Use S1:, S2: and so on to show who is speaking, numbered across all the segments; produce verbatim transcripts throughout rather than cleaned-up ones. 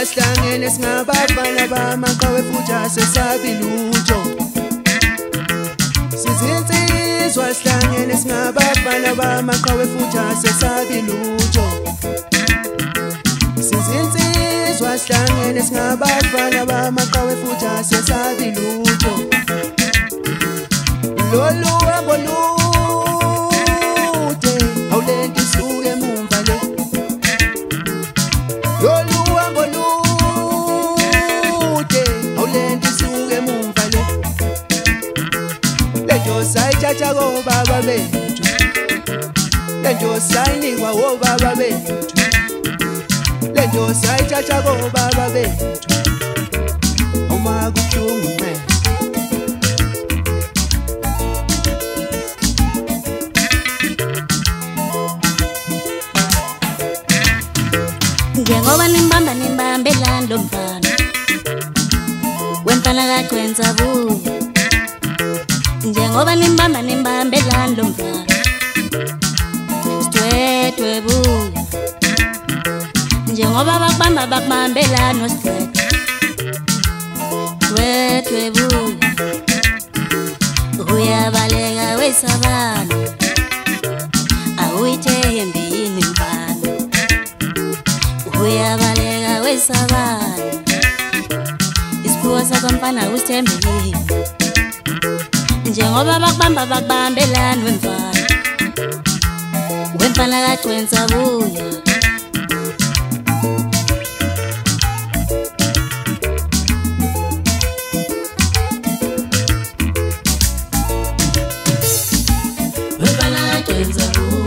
S1: sihlangene singabafana bamaqhawe futhi asesabi lutho. Sizinsizwa sihlangene singabafana bamaqhawe futhi asesabi lutho. Sizinsizwa sihlangene singabafana bamaqhawe futhi asesabi lutho. Lolu hambo lude awulenti suke mumva le. Lolu hambo lude awulenti suke mumva le. Lento sayithatha kobaba bethu, lento sayinikwa wobaba bethu, lento sayithatha kobaba bethu. Uma kubuhlungu man
S2: njengoba nimbamba nimbambelani lo mfana wemfana kaGcwensa buya. Njengoba nimbamba nimbambelani lo mfana Sidwedwe buya. Njengoba bakubamba bakubambelani noSidwedwe Sidwedwe buya. Uyabaleka wesabana awuyithembi yini mfana. Uyabaleka wesabana isiphuwa sakamfana usithembekile. Njengoba bakubamba bakubambelani wemfana wemfana kaGcwensa buya. Wemfana kaGcwensa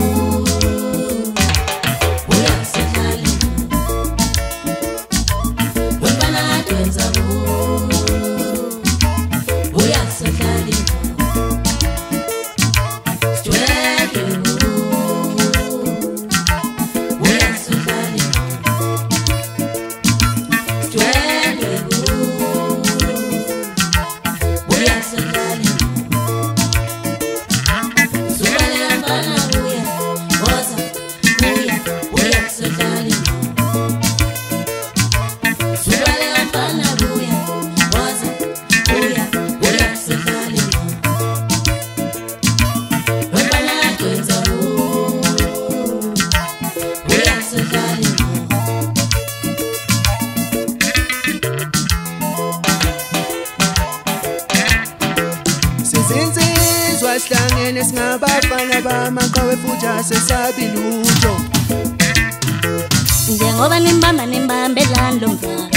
S1: Sizinsizwa sihlangene singabafana bamaqhawe futhi asesabi lutho.
S2: Njengoba nimbamba nimbambelani lo mfana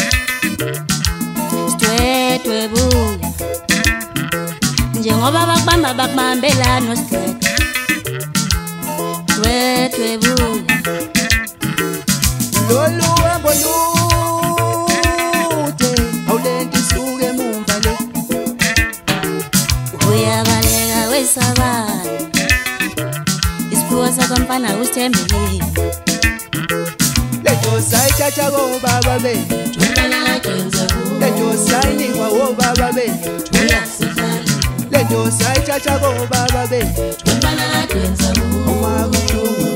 S2: Sidwedwe buya. Njengoba bakubamba bakubambelani noSidwedwe Sidwedwe buya.
S1: Lolu hambo lude awulenti suke mumva le.
S2: Uyabaleka wesabana isiphuwa sakamfana usithembekile.
S1: Lento sayithatha kobaba bethu, lento sayinikwa wobaba bethu, lento sayithatha kobaba bethu. Uma kubuhlungu